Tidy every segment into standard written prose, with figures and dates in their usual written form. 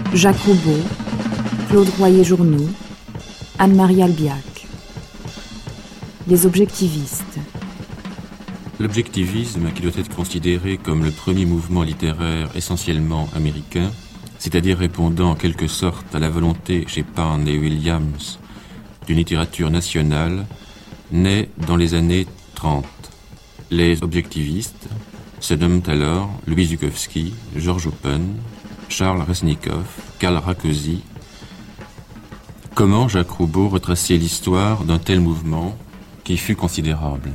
Jacques Roubaud, Claude Royer-Journoux, Anne-Marie Albiac. Les objectivistes. L'objectivisme, qui doit être considéré comme le premier mouvement littéraire essentiellement américain, c'est-à-dire répondant en quelque sorte à la volonté chez Pound et Williams d'une littérature nationale, naît dans les années 30. Les objectivistes se nomment alors Louis Zukowski, George Oppen, Charles Resnikoff, Karl Rákóczi. Comment Jacques Roubaud retraçait l'histoire d'un tel mouvement qui fut considérable?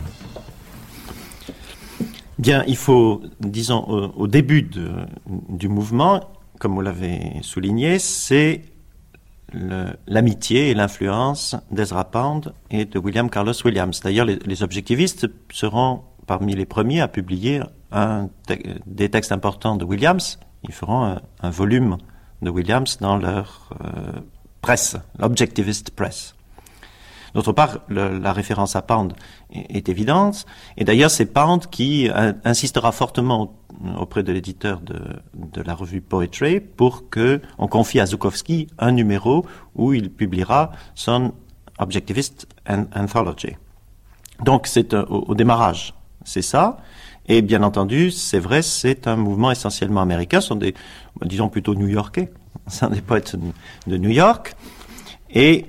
Bien, il faut, disons, au début du mouvement, comme vous l'avez souligné, c'est l'amitié et l'influence d'Ezra Pound et de William Carlos Williams. D'ailleurs, les objectivistes seront parmi les premiers à publier des textes importants de Williams. Ils feront un volume de Williams dans leur presse, l'Objectivist Press. D'autre part, la référence à Pound est évidente. Et d'ailleurs, c'est Pound qui insistera fortement auprès de l'éditeur de la revue Poetry pour qu'on confie à Zukowski un numéro où il publiera son Objectivist Anthology. Donc, c'est au démarrage, c'est ça. Et bien entendu, c'est vrai, c'est un mouvement essentiellement américain. Ce sont disons plutôt new-yorkais. Ce sont des poètes de New York. Et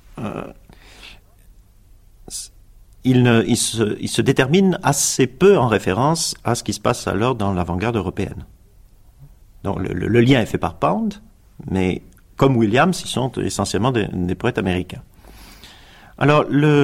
il se détermine assez peu en référence à ce qui se passe alors dans l'avant-garde européenne. Donc le lien est fait par Pound, mais comme Williams, ils sont essentiellement des poètes américains. Alors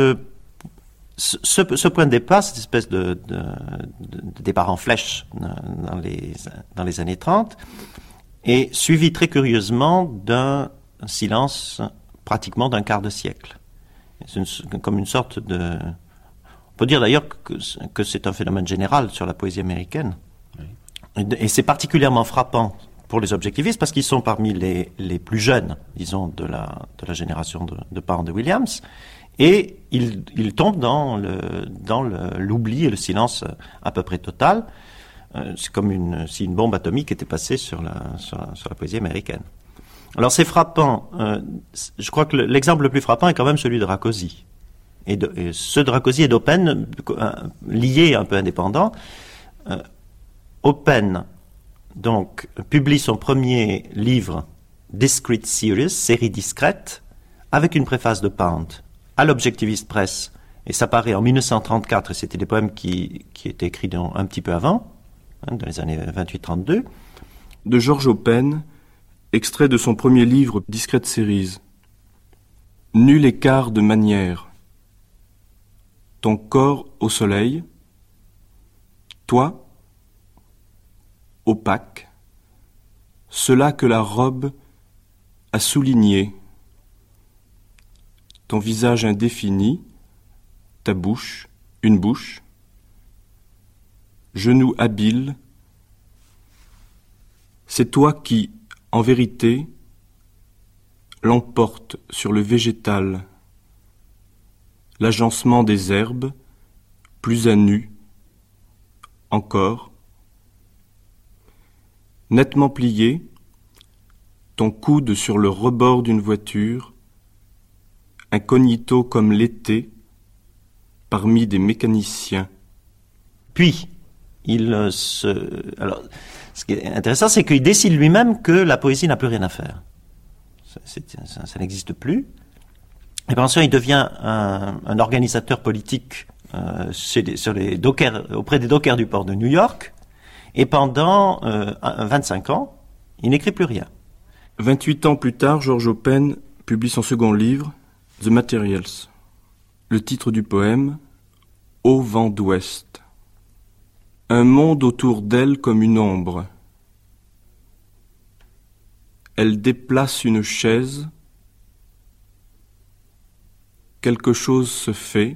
ce point de départ, cette espèce de départ en flèche dans les années 30, est suivi très curieusement d'un silence pratiquement d'un quart de siècle. C'est comme une sorte de... On peut dire d'ailleurs que c'est un phénomène général sur la poésie américaine. Oui. Et c'est particulièrement frappant pour les objectivistes parce qu'ils sont parmi les plus jeunes, disons, de la génération de Pound et Williams. Et ils tombent dans l'oubli et le silence à peu près total. C'est comme si une bombe atomique était passée sur la poésie américaine. Alors c'est frappant. Je crois que l'exemple le plus frappant est quand même celui de Rákóczi. Et ceux de Rákóczi et d'Oppen, liés un peu indépendants. Oppen, donc, publie son premier livre, Discrete Series, série discrète, avec une préface de Pound, à l'Objectivist Press. Et ça paraît en 1934, et c'était des poèmes qui étaient écrits un petit peu avant, dans les années 28-32. De George Oppen, extrait de son premier livre, Discrete Series. Nul écart de manière. Ton corps au soleil, toi, opaque, cela que la robe a souligné, ton visage indéfini, ta bouche, une bouche, genou habile, c'est toi qui, en vérité, l'emporte sur le végétal, l'agencement des herbes, plus à nu, encore, nettement plié, ton coude sur le rebord d'une voiture, incognito comme l'été, parmi des mécaniciens. Puis, alors, ce qui est intéressant, c'est qu'il décide lui-même que la poésie n'a plus rien à faire. Ça n'existe plus. Et puis ensuite, il devient un organisateur politique auprès des dockers du port de New York. Et pendant 25 ans, il n'écrit plus rien. 28 ans plus tard, George Oppen publie son second livre, The Materials. Le titre du poème, Au vent d'ouest. Un monde autour d'elle comme une ombre. Elle déplace une chaise. Quelque chose se fait,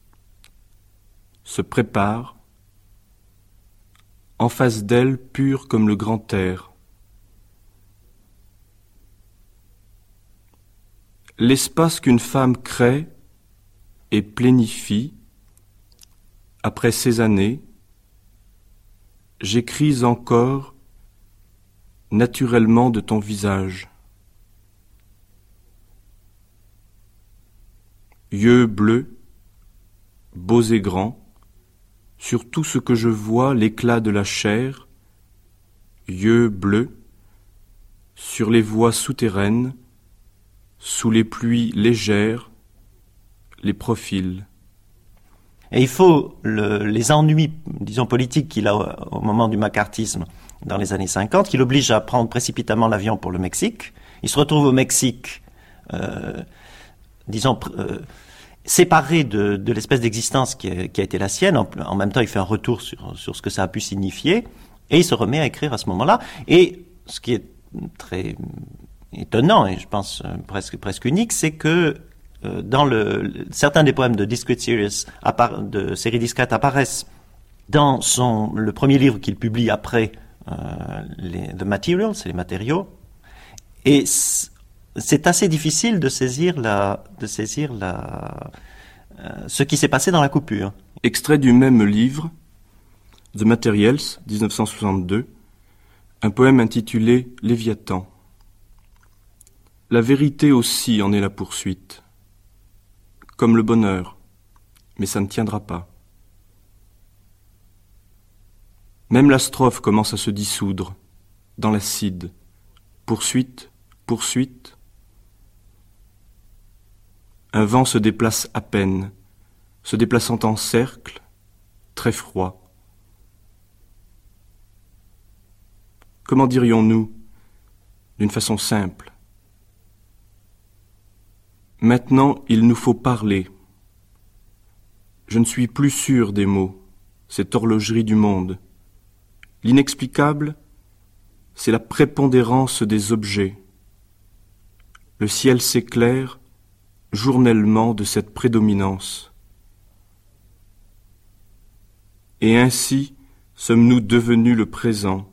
se prépare, en face d'elle pure comme le grand air. L'espace qu'une femme crée et plénifie, après ces années, j'écris encore naturellement de ton visage. Yeux bleus, beaux et grands, sur tout ce que je vois l'éclat de la chair, yeux bleus, sur les voies souterraines, sous les pluies légères, les profils. Et il faut les ennuis, disons, politiques qu'il a au moment du macartisme dans les années 50, qui l'obligent à prendre précipitamment l'avion pour le Mexique. Il se retrouve au Mexique, séparé de l'espèce d'existence qui a été la sienne. En même temps, il fait un retour sur ce que ça a pu signifier, et il se remet à écrire à ce moment-là. Et ce qui est très étonnant, et je pense presque unique, c'est que dans certains des poèmes de Discrete Series, de série discrète, apparaissent dans le premier livre qu'il publie après The Materials, c'est les matériaux, et c'est assez difficile de saisir ce qui s'est passé dans la coupure. Extrait du même livre, The Materials, 1962, un poème intitulé Léviathan. La vérité aussi en est la poursuite, comme le bonheur, mais ça ne tiendra pas. Même la strophe commence à se dissoudre dans l'acide. Poursuite, poursuite. Un vent se déplace à peine, se déplaçant en cercle, très froid. Comment dirions-nous, d'une façon simple? Maintenant, il nous faut parler. Je ne suis plus sûr des mots, cette horlogerie du monde. L'inexplicable, c'est la prépondérance des objets. Le ciel s'éclaire journellement de cette prédominance. Et ainsi sommes-nous devenus le présent.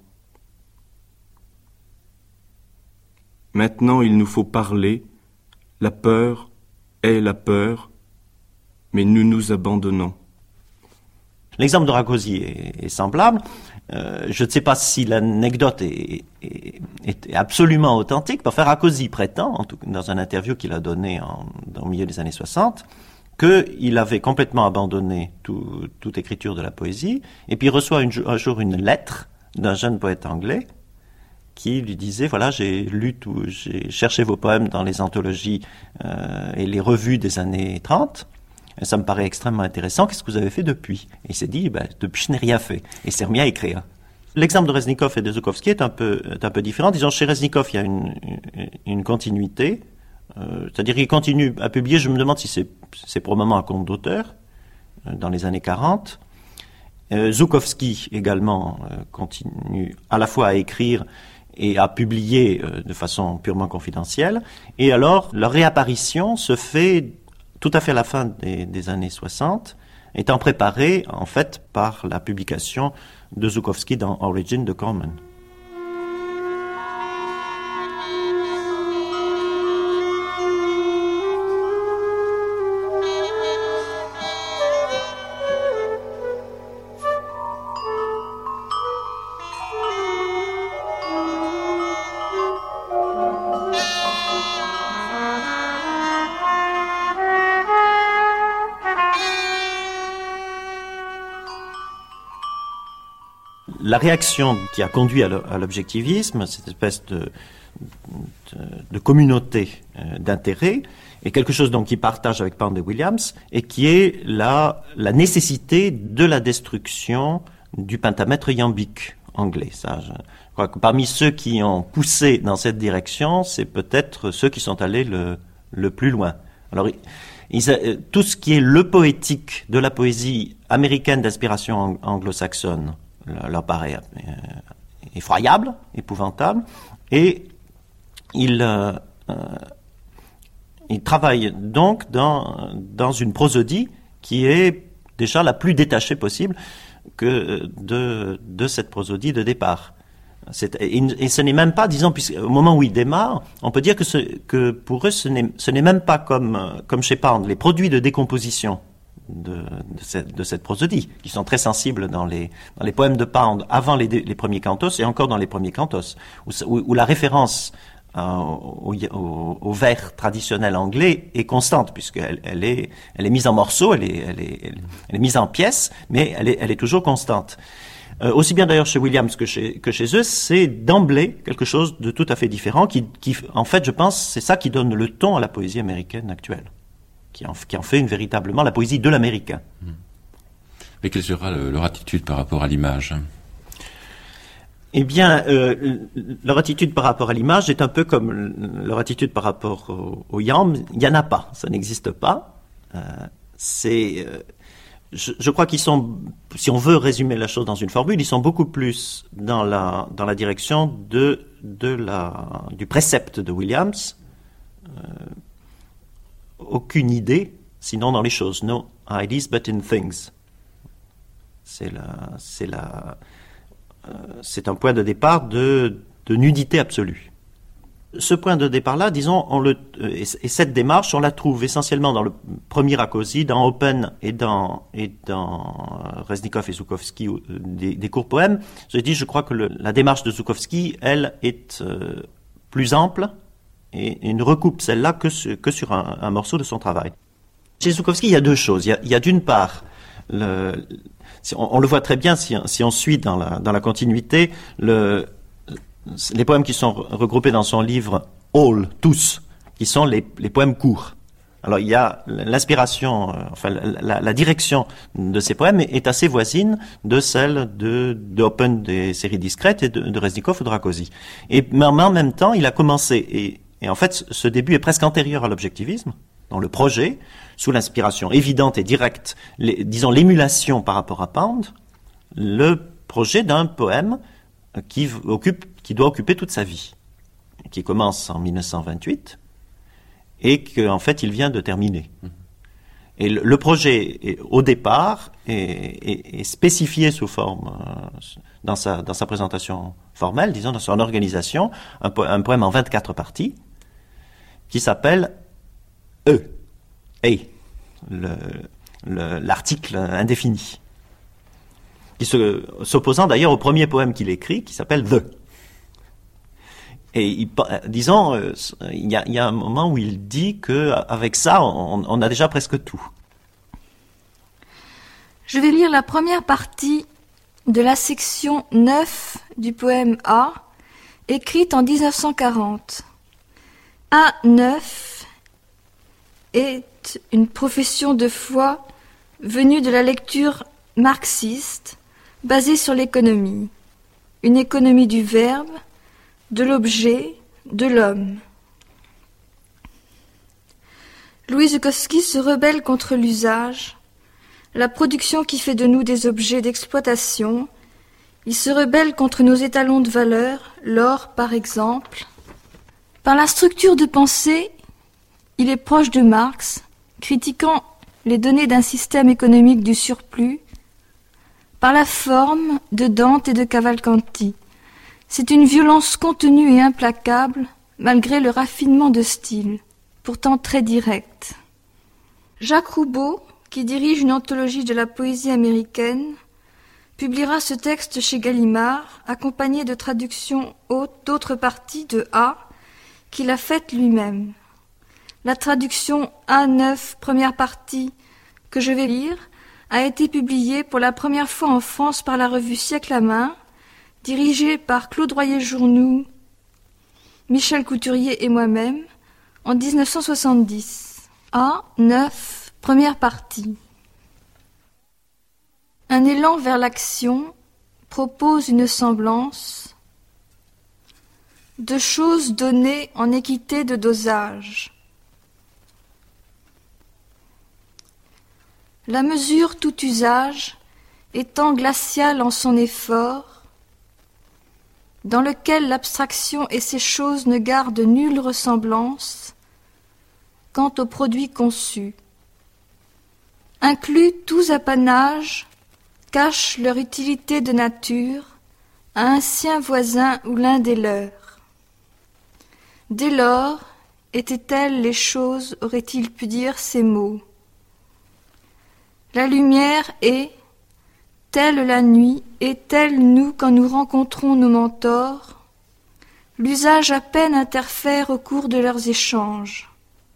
Maintenant, il nous faut parler. La peur est la peur, mais nous nous abandonnons. L'exemple de Rákóczi est semblable. Je ne sais pas si l'anecdote est absolument authentique. Enfin, Rákóczi prétend, en tout cas dans une interview qu'il a donnée au milieu des années 60, qu'il avait complètement abandonné toute écriture de la poésie, et puis il reçoit un jour une lettre d'un jeune poète anglais qui lui disait, voilà, j'ai cherché vos poèmes dans les anthologies et les revues des années 30, et ça me paraît extrêmement intéressant, qu'est-ce que vous avez fait depuis? Et il s'est dit, depuis je n'ai rien fait, et il s'est remis à écrire. L'exemple de Reznikov et de Žukovský est un peu différent. Disons, chez Reznikov, il y a une continuité, c'est-à-dire qu'il continue à publier, je me demande si c'est probablement un compte d'auteur, dans les années 40. Žukovský également continue à la fois à écrire et à publier de façon purement confidentielle. Et alors, leur réapparition se fait tout à fait à la fin des années 60, étant préparée en fait par la publication de Žukovský dans Origin de Corman. La réaction qui a conduit à l'objectivisme, cette espèce de communauté d'intérêt, est quelque chose donc qu'il partage avec Pound et Williams, et qui est la nécessité de la destruction du pentamètre iambique anglais. Ça, je crois que parmi ceux qui ont poussé dans cette direction, c'est peut-être ceux qui sont allés le plus loin. Alors, tout ce qui est le poétique de la poésie américaine d'inspiration anglo-saxonne leur paraît effroyable, épouvantable, et il travaille donc dans une prosodie qui est déjà la plus détachée possible que de cette prosodie de départ. Et ce n'est même pas, disons, au moment où il démarre, on peut dire que pour eux, ce n'est même pas comme chez Pound, les produits de décomposition de cette prosodie, qui sont très sensibles dans les poèmes de Pound avant les premiers cantos et encore dans les premiers cantos, où la référence au vers traditionnel anglais est constante, puisqu'elle est mise en morceaux, elle est mise en pièces, mais elle est toujours constante. Aussi bien d'ailleurs chez Williams que chez eux, c'est d'emblée quelque chose de tout à fait différent, qui en fait, je pense, c'est ça qui donne le ton à la poésie américaine actuelle, qui en fait véritablement la poésie de l'américain. Mais quelle sera leur attitude par rapport à l'image ? Eh bien, leur attitude par rapport à l'image est un peu comme leur attitude par rapport au yam. Il n'y en a pas, ça n'existe pas. Je crois qu'ils sont, si on veut résumer la chose dans une formule, ils sont beaucoup plus dans la direction du précepte de Williams. Aucune idée, sinon dans les choses. No ideas but in things. C'est un point de départ de nudité absolue. Ce point de départ-là, disons, et cette démarche, on la trouve essentiellement dans le premier Rákóczi, dans Open et dans Reznikov et Žukovský, des courts poèmes. Je crois que la démarche de Žukovský, elle, est plus ample et ne recoupe celle-là que sur un morceau de son travail. Chez Žukovský, il y a deux choses. Il y a d'une part, on le voit très bien si on suit dans la continuité, les poèmes qui sont regroupés dans son livre All, tous, qui sont les poèmes courts. Alors il y a l'inspiration, la direction de ces poèmes est assez voisine de celle d'Open des séries discrètes et de Reznikov ou de Rákóczi. Mais en même temps, il a commencé, et en fait ce début est presque antérieur à l'objectivisme, dans le projet, sous l'inspiration évidente et directe, disons l'émulation par rapport à Pound, le projet d'un poème qui doit occuper toute sa vie, qui commence en 1928 et qu'en fait il vient de terminer. Et le projet, au départ, est spécifié sous forme, dans sa présentation formelle, disons, dans son organisation, un poème en 24 parties, qui s'appelle l'article indéfini, qui s'opposant d'ailleurs au premier poème qu'il écrit, qui s'appelle The. Et disons, il y a un moment où il dit que avec ça, on a déjà presque tout. Je vais lire la première partie de la section 9 du poème A, écrite en 1940. A9 est une profession de foi venue de la lecture marxiste basée sur l'économie. Une économie du verbe, de l'objet, de l'homme. Louis Žukovský se rebelle contre l'usage, la production qui fait de nous des objets d'exploitation. Il se rebelle contre nos étalons de valeur, l'or par exemple. Par la structure de pensée, il est proche de Marx, critiquant les données d'un système économique du surplus, par la forme de Dante et de Cavalcanti. C'est une violence contenue et implacable, malgré le raffinement de style, pourtant très direct. Jacques Roubaud, qui dirige une anthologie de la poésie américaine, publiera ce texte chez Gallimard, accompagné de traductions hautes d'autres parties de A, qu'il a faites lui-même. La traduction A9, première partie, que je vais lire, a été publiée pour la première fois en France par la revue Siècle à main, dirigée par Claude Royer-Journoud, Michel Couturier et moi-même, en 1970. A9, première partie. Un élan vers l'action propose une semblance de choses données en équité de dosage. La mesure tout usage étant glaciale en son effort, dans lequel l'abstraction et ces choses ne gardent nulle ressemblance quant aux produits conçus. Inclus tous apanages, cachent leur utilité de nature à un sien voisin ou l'un des leurs. Dès lors, étaient-elles les choses, aurait-il pu dire ces mots. La lumière est, telle la nuit, et telle nous quand nous rencontrons nos mentors. L'usage à peine interfère au cours de leurs échanges.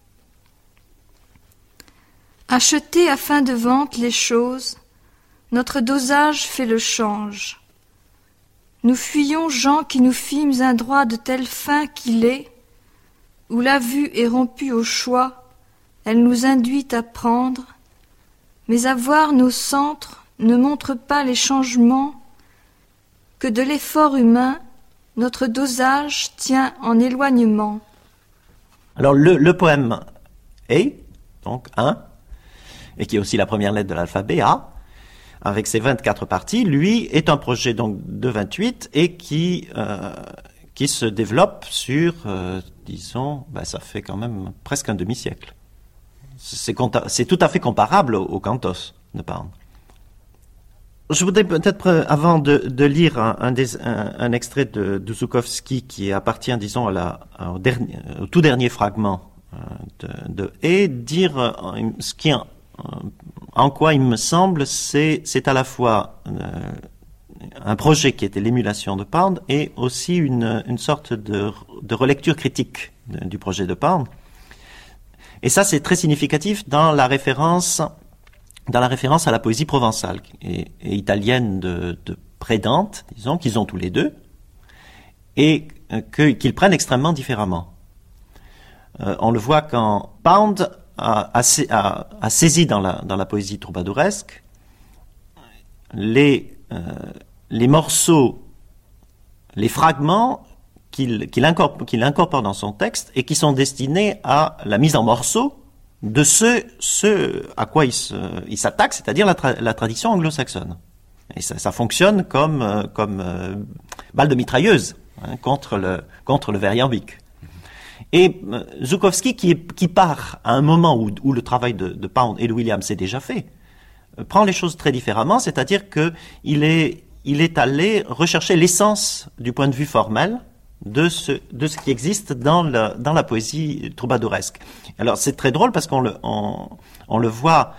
Acheter à fin de vente les choses, notre dosage fait le change. Nous fuyons gens qui nous fîmes un droit de telle fin qu'il est, où la vue est rompue au choix, elle nous induit à prendre, mais à voir nos centres ne montre pas les changements que de l'effort humain, notre dosage tient en éloignement. Alors le poème A, donc 1, et qui est aussi la première lettre de l'alphabet A, avec ses 24 parties, lui est un projet donc de 28 et qui se développe sur, disons, ça fait quand même presque un demi-siècle. C'est tout à fait comparable au cantos de Pound. Je voudrais peut-être, avant de lire un extrait de Żułkowski qui appartient, disons, au tout dernier fragment de Et, dire ce qui en quoi il me semble, c'est à la fois un projet qui était l'émulation de Pound et aussi une sorte de relecture critique du projet de Pound. Et ça, c'est très significatif dans la référence à la poésie provençale et italienne de Prédante, disons, qu'ils ont tous les deux, et qu'ils prennent extrêmement différemment. On le voit quand Pound a saisi dans la poésie troubadouresque les morceaux, les fragments qu'il incorpore dans son texte et qui sont destinés à la mise en morceaux de ce à quoi il s'attaque, c'est-à-dire la tradition anglo-saxonne. Et ça fonctionne comme balle de mitrailleuse contre le vers iambique. Et Żułkowski, qui part à un moment où le travail de Pound et de Williams est déjà fait, prend les choses très différemment, c'est-à-dire que il est allé rechercher l'essence du point de vue formel de ce qui existe dans la poésie troubadouresque. Alors c'est très drôle parce qu'on le voit,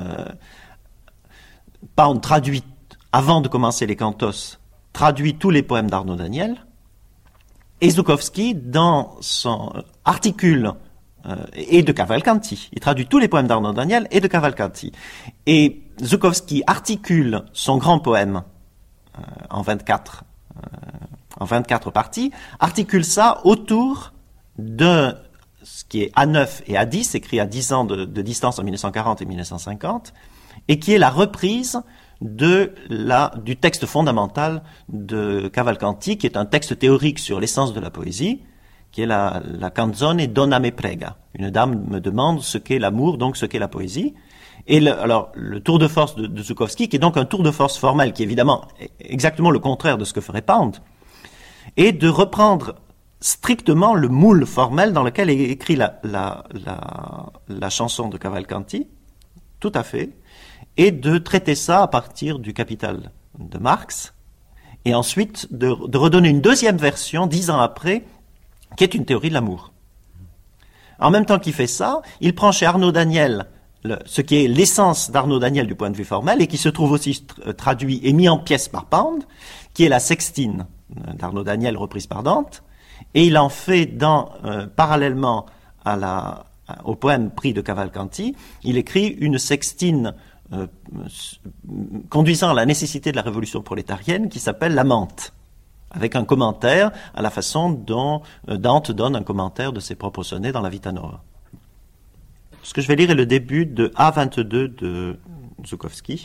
Pound traduit, avant de commencer les cantos, traduit tous les poèmes d'Arnaud Daniel, et Żułkowski, dans son articule, et de Cavalcanti, il traduit tous les poèmes d'Arnaud Daniel et de Cavalcanti. Et Żułkowski articule son grand poème en 24 parties, articule ça autour de ce qui est A9 et A10, écrit à 10 ans de distance en 1940 et 1950, et qui est la reprise du texte fondamental de Cavalcanti, qui est un texte théorique sur l'essence de la poésie, qui est la canzone Donna me prega. Une dame me demande ce qu'est l'amour, donc ce qu'est la poésie. Et le tour de force de Żułkowski, qui est donc un tour de force formel, qui est évidemment exactement le contraire de ce que ferait Pound, est de reprendre strictement le moule formel dans lequel est écrit la chanson de Cavalcanti, tout à fait, et de traiter ça à partir du Capital de Marx, et ensuite de redonner une deuxième version, 10 ans après, qui est une théorie de l'amour. En même temps qu'il fait ça, il prend chez Arnaud Daniel ce qui est l'essence d'Arnaud Daniel du point de vue formel, et qui se trouve aussi traduit et mis en pièces par Pound, qui est la sextine d'Arnaud Daniel reprise par Dante, et il en fait parallèlement au poème pris de Cavalcanti, il écrit une sextine conduisant à la nécessité de la révolution prolétarienne qui s'appelle L'Amante, avec un commentaire à la façon dont Dante donne un commentaire de ses propres sonnets dans la Vita Nova. Ce que je vais lire est le début de A22 de Żułkowski.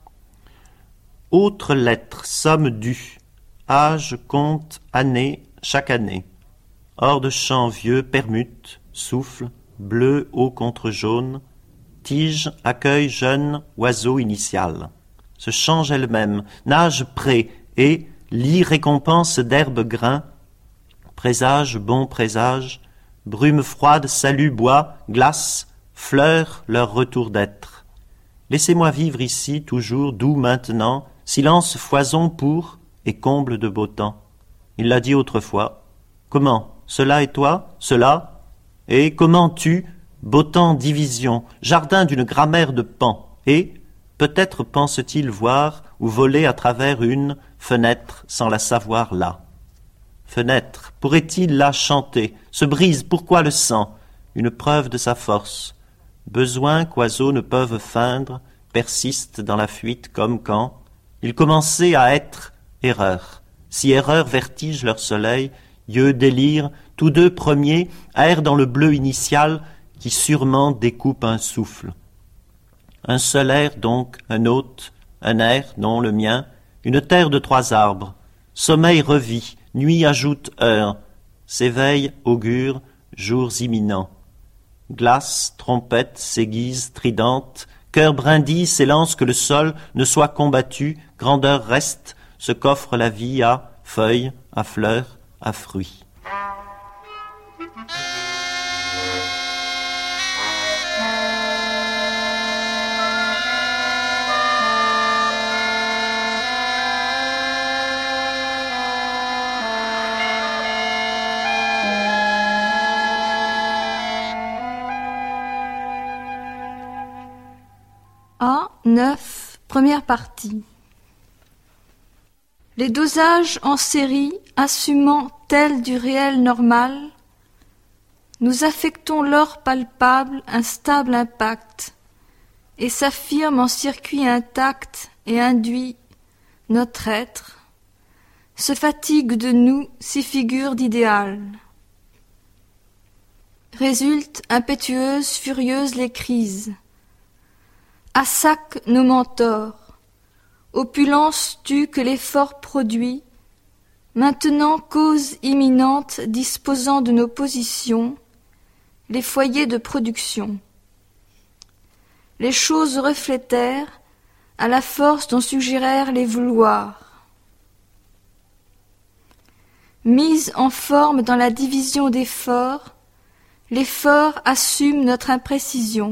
Autre lettre, somme due, âge, compte, année, chaque année. Hors de champ vieux, permute, souffle, bleu, haut contre jaune, tige, accueil, jeune, oiseau initial. Se change elle-même, nage près, et lit récompense d'herbe grain, présage, bon présage, brume froide, salut, bois, glace, fleurs, leur retour d'être. Laissez-moi vivre ici, toujours, doux maintenant, silence, foison pour, et comble de beau temps. Il l'a dit autrefois. Comment? Cela et toi? Cela? Et comment tu? Beau temps, division, jardin d'une grammaire de Pan, et Peut-être pense-t-il voir ou voler à travers une fenêtre sans la savoir là. Fenêtre, pourrait-il là chanter? Se brise, pourquoi le sang? Une preuve de sa force. Besoin qu'oiseaux ne peuvent feindre, persiste dans la fuite comme quand il commençait à être erreur. Si erreur vertige leur soleil, yeux délire, tous deux premiers errent dans le bleu initial qui sûrement découpe un souffle. Un seul air donc, un hôte, un air, non le mien, une terre de 3 arbres. Sommeil revit, nuit ajoute heure, s'éveille, augure, jours imminents. Glace, trompette, s'aiguise, tridente, cœur brindille s'élance que le sol ne soit combattu, grandeur reste, ce qu'offre la vie à feuilles, à fleurs, à fruits. A9, première partie. Les dosages en série assumant tel du réel normal, nous affectons l'or palpable un stable impact et s'affirme en circuit intact et induit notre être, se fatigue de nous si figure d'idéal. Résultent impétueuses, furieuses les crises. À sac nos mentors, opulence tue que l'effort produit, maintenant cause imminente disposant de nos positions, les foyers de production. Les choses reflétèrent, à la force dont suggérèrent les vouloirs. Mise en forme dans la division d'efforts, l'effort assume notre imprécision.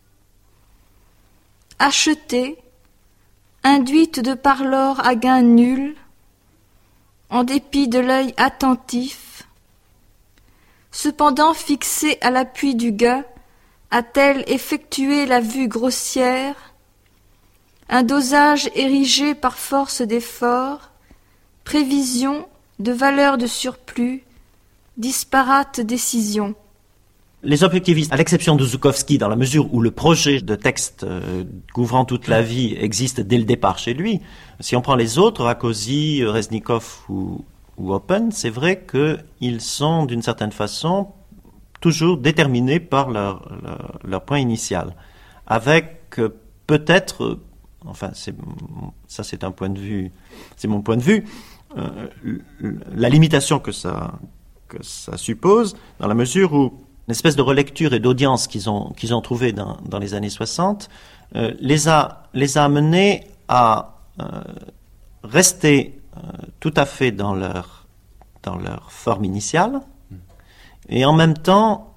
Achetée, induite de par l'or à gain nul, en dépit de l'œil attentif, cependant fixée à l'appui du gain, a-t-elle effectué la vue grossière, un dosage érigé par force d'effort, prévision de valeur de surplus, disparate décision. Les objectivistes, à l'exception de Zhukovsky, dans la mesure où le projet de texte couvrant toute la vie existe dès le départ chez lui, si on prend les autres, Rákóczi, Reznikov ou Open, c'est vrai qu'ils sont d'une certaine façon toujours déterminés par leur point initial. Avec peut-être, enfin ça c'est un point de vue, c'est mon point de vue, la limitation que ça suppose, dans la mesure où une espèce de relecture et d'audience qu'ils ont trouvé dans les années 60 les a amenés à rester tout à fait dans leur forme initiale et en même temps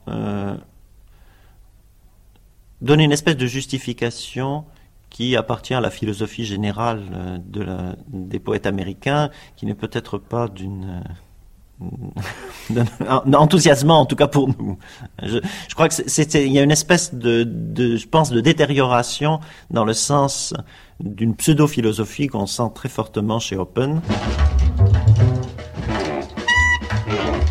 donner une espèce de justification qui appartient à la philosophie générale des poètes américains, qui n'est peut-être pas enthousiasmant en tout cas pour nous. Je crois que il y a une espèce je pense de détérioration dans le sens d'une pseudo-philosophie qu'on sent très fortement chez Open.